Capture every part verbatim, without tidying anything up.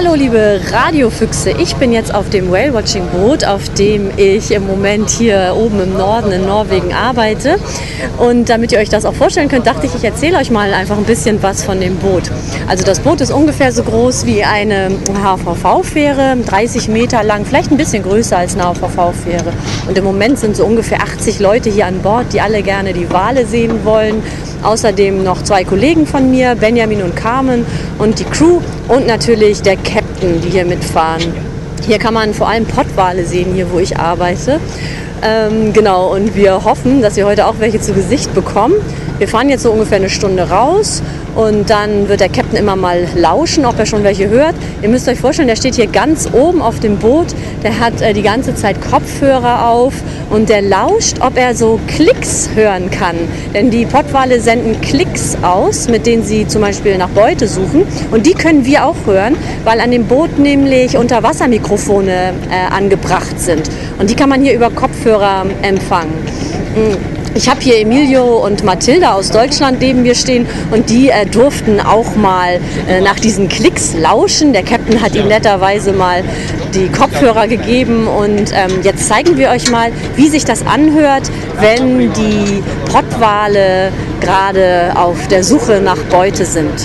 Hallo liebe Radiofüchse, ich bin jetzt auf dem Whale-Watching-Boot, auf dem ich im Moment hier oben im Norden in Norwegen arbeite. Und damit ihr euch das auch vorstellen könnt, dachte ich, ich erzähle euch mal einfach ein bisschen was von dem Boot. Also das Boot ist ungefähr so groß wie eine H V V-Fähre, dreißig Meter lang, vielleicht ein bisschen größer als eine H V V-Fähre. Und im Moment sind so ungefähr achtzig Leute hier an Bord, die alle gerne die Wale sehen wollen. Außerdem noch zwei Kollegen von mir, Benjamin und Carmen, und die Crew und natürlich der Captain, die hier mitfahren. Hier kann man vor allem Pottwale sehen, hier wo ich arbeite. Ähm, genau, und wir hoffen, dass wir heute auch welche zu Gesicht bekommen. Wir fahren jetzt so ungefähr eine Stunde raus und dann wird der Captain immer mal lauschen, ob er schon welche hört. Ihr müsst euch vorstellen, der steht hier ganz oben auf dem Boot, der hat äh, die ganze Zeit Kopfhörer auf und der lauscht, ob er so Klicks hören kann. Denn die Pottwale senden Klicks aus, mit denen sie zum Beispiel nach Beute suchen, und die können wir auch hören, weil an dem Boot nämlich Unterwassermikrofone äh, angebracht sind und die kann man hier über Kopfhörer empfangen. Ich habe hier Emilio und Mathilda aus Deutschland neben mir stehen und die äh, durften auch mal äh, nach diesen Klicks lauschen. Der Captain hat ihnen netterweise mal die Kopfhörer gegeben und ähm, jetzt zeigen wir euch mal, wie sich das anhört, wenn die Pottwale gerade auf der Suche nach Beute sind.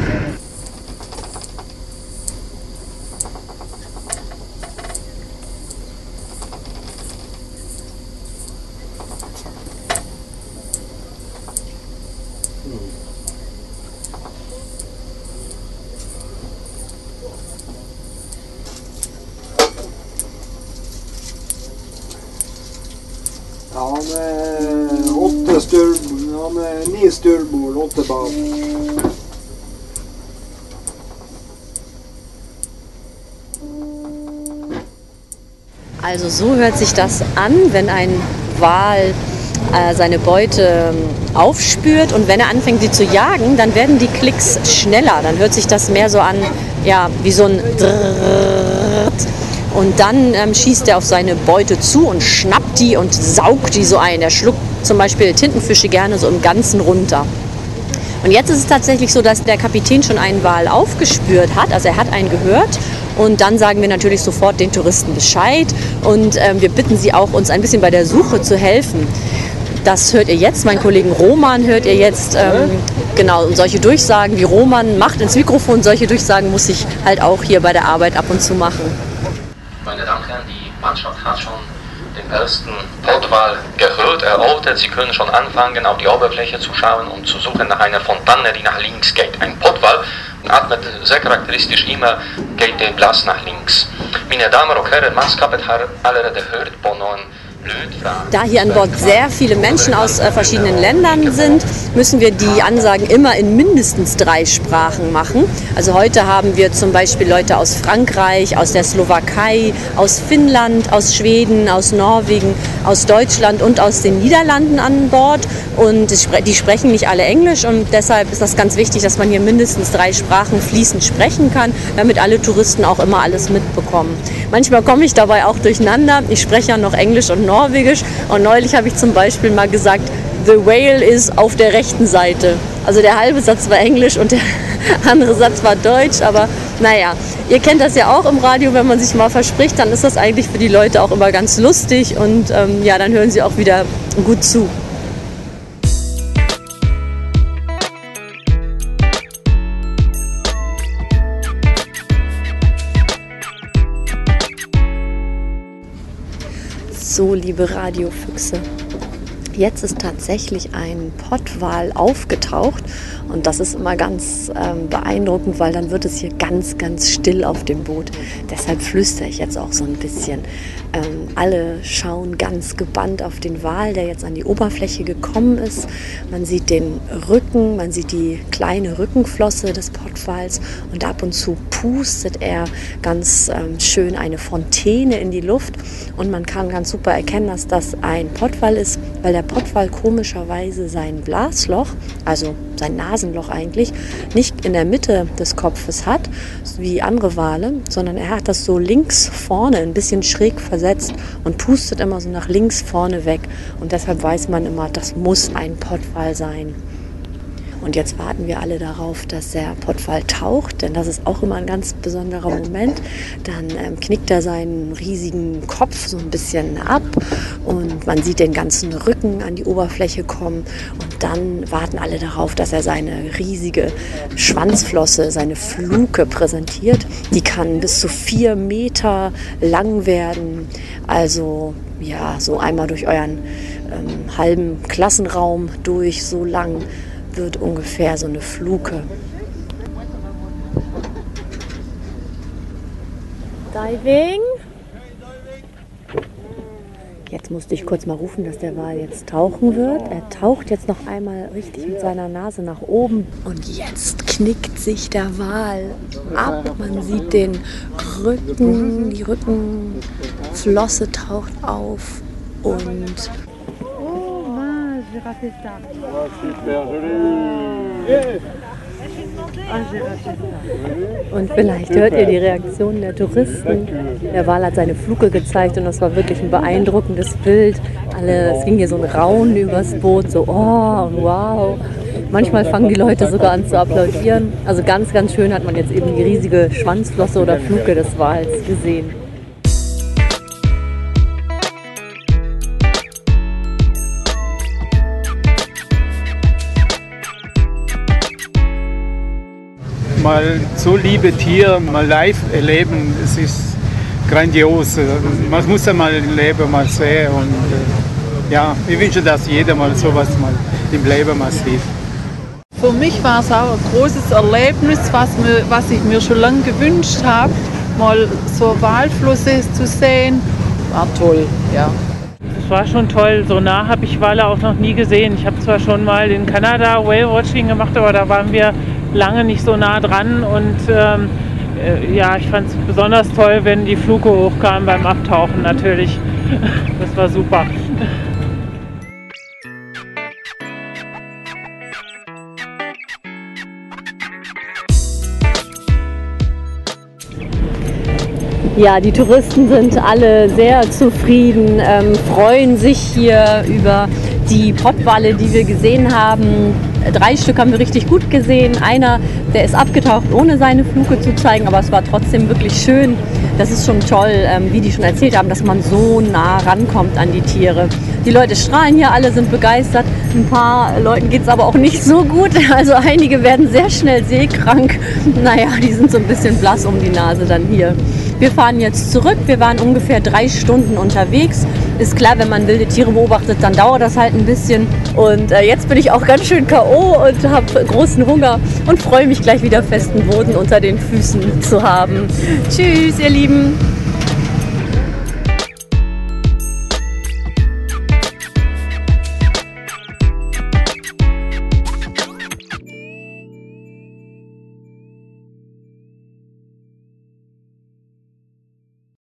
Ja, med åtte styrbord, ja, med ni styrbord, åtte bak. Also so hört sich das an, wenn ein Wal äh, seine Beute aufspürt, und wenn er anfängt, sie zu jagen, dann werden die Klicks schneller. Dann hört sich das mehr so an, ja, wie so ein Drrrrt. Und dann ähm, schießt er auf seine Beute zu und schnappt die und saugt die so ein. Er schluckt zum Beispiel Tintenfische gerne so im Ganzen runter. Und jetzt ist es tatsächlich so, dass der Kapitän schon einen Wal aufgespürt hat. Also er hat einen gehört. Und dann sagen wir natürlich sofort den Touristen Bescheid. Und ähm, wir bitten sie auch, uns ein bisschen bei der Suche zu helfen. Das hört ihr jetzt. Meinen Kollegen Roman hört ihr jetzt. Ähm, genau, und solche Durchsagen, wie Roman macht ins Mikrofon, solche Durchsagen muss ich halt auch hier bei der Arbeit ab und zu machen. Meine Damen und Herren, die Mannschaft hat schon den ersten Pottwal gehört, erortet. Sie können schon anfangen, auf die Oberfläche zu schauen und zu suchen nach einer Fontäne, die nach links geht. Ein Pottwal atmet sehr charakteristisch immer, geht der Blass nach links. Meine Damen und Herren, Maskapet har allerede gehört på någon. Da hier an Bord sehr viele Menschen aus äh, verschiedenen Ländern sind, müssen wir die Ansagen immer in mindestens drei Sprachen machen. Also heute haben wir zum Beispiel Leute aus Frankreich, aus der Slowakei, aus Finnland, aus Schweden, aus Norwegen, aus Deutschland und aus den Niederlanden an Bord. Und die sprechen nicht alle Englisch, und deshalb ist das ganz wichtig, dass man hier mindestens drei Sprachen fließend sprechen kann, damit alle Touristen auch immer alles mitbekommen. Manchmal komme ich dabei auch durcheinander. Ich spreche ja noch Englisch und Norwegisch, und neulich habe ich zum Beispiel mal gesagt, the whale is auf der rechten Seite. Also der halbe Satz war Englisch und der andere Satz war Deutsch, aber naja, ihr kennt das ja auch im Radio, wenn man sich mal verspricht, dann ist das eigentlich für die Leute auch immer ganz lustig, und ähm, ja, dann hören sie auch wieder gut zu. So, liebe Radiofüchse, jetzt ist tatsächlich ein Pottwal aufgetaucht, und das ist immer ganz ähm, beeindruckend, weil dann wird es hier ganz, ganz still auf dem Boot. Deshalb flüstere ich jetzt auch so ein bisschen. Ähm, alle schauen ganz gebannt auf den Wal, der jetzt an die Oberfläche gekommen ist. Man sieht den Rücken, man sieht die kleine Rückenflosse des Pottwals, und ab und zu pustet er ganz ähm, schön eine Fontäne in die Luft, und man kann ganz super erkennen, dass das ein Pottwal ist, weil der Pottwal komischerweise sein Blasloch, also sein Nasenloch eigentlich, nicht in der Mitte des Kopfes hat, wie andere Wale, sondern er hat das so links vorne, ein bisschen schräg versetzt, und pustet immer so nach links vorne weg. Und deshalb weiß man immer, das muss ein Pottwal sein. Und jetzt warten wir alle darauf, dass der Pottwal taucht, denn das ist auch immer ein ganz besonderer Moment. Dann ähm, knickt er seinen riesigen Kopf so ein bisschen ab und man sieht den ganzen Rücken an die Oberfläche kommen. Und dann warten alle darauf, dass er seine riesige Schwanzflosse, seine Fluke präsentiert. Die kann bis zu vier Meter lang werden. Also ja, so einmal durch euren ähm, halben Klassenraum durch, so lang wird ungefähr so eine Fluke. Diving. Jetzt musste ich kurz mal rufen, dass der Wal jetzt tauchen wird. Er taucht jetzt noch einmal richtig mit seiner Nase nach oben. Und jetzt knickt sich der Wal ab. Man sieht den Rücken, die Rückenflosse taucht auf. Und Und vielleicht hört ihr die Reaktion der Touristen. Der Wal hat seine Fluke gezeigt und das war wirklich ein beeindruckendes Bild. Alle, es ging hier so ein Raunen übers Boot, so oh und wow. Manchmal fangen die Leute sogar an zu applaudieren. Also ganz, ganz schön hat man jetzt eben die riesige Schwanzflosse oder Fluke des Wals gesehen. Mal so liebe Tiere mal live erleben, es ist grandios. Man muss ja mal im Leben mal sehen und äh, ja, ich wünsche, dass jeder mal sowas mal im Leben mal sieht. Für mich war es auch ein großes Erlebnis, was, mir, was ich mir schon lange gewünscht habe, mal so Walflosse zu sehen. War toll, ja. Es war schon toll, so nah habe ich Wale auch noch nie gesehen. Ich habe zwar schon mal in Kanada Whale Watching gemacht, aber da waren wir lange nicht so nah dran und ähm, äh, ja, ich fand es besonders toll, wenn die Fluke hochkam beim Abtauchen natürlich. Das war super. Ja, die Touristen sind alle sehr zufrieden, ähm, freuen sich hier über die Pottwale, die wir gesehen haben. Drei Stück haben wir richtig gut gesehen. Einer, der ist abgetaucht, ohne seine Fluke zu zeigen, aber es war trotzdem wirklich schön. Das ist schon toll, ähm, wie die schon erzählt haben, dass man so nah rankommt an die Tiere. Die Leute strahlen hier, alle sind begeistert. Ein paar Leuten geht es aber auch nicht so gut. Also einige werden sehr schnell seekrank. Naja, die sind so ein bisschen blass um die Nase dann hier. Wir fahren jetzt zurück. Wir waren ungefähr drei Stunden unterwegs. Ist klar, wenn man wilde Tiere beobachtet, dann dauert das halt ein bisschen. Und äh, jetzt bin ich auch ganz schön K O und habe großen Hunger und freue mich gleich wieder festen Boden unter den Füßen zu haben. Tschüss, ihr Lieben.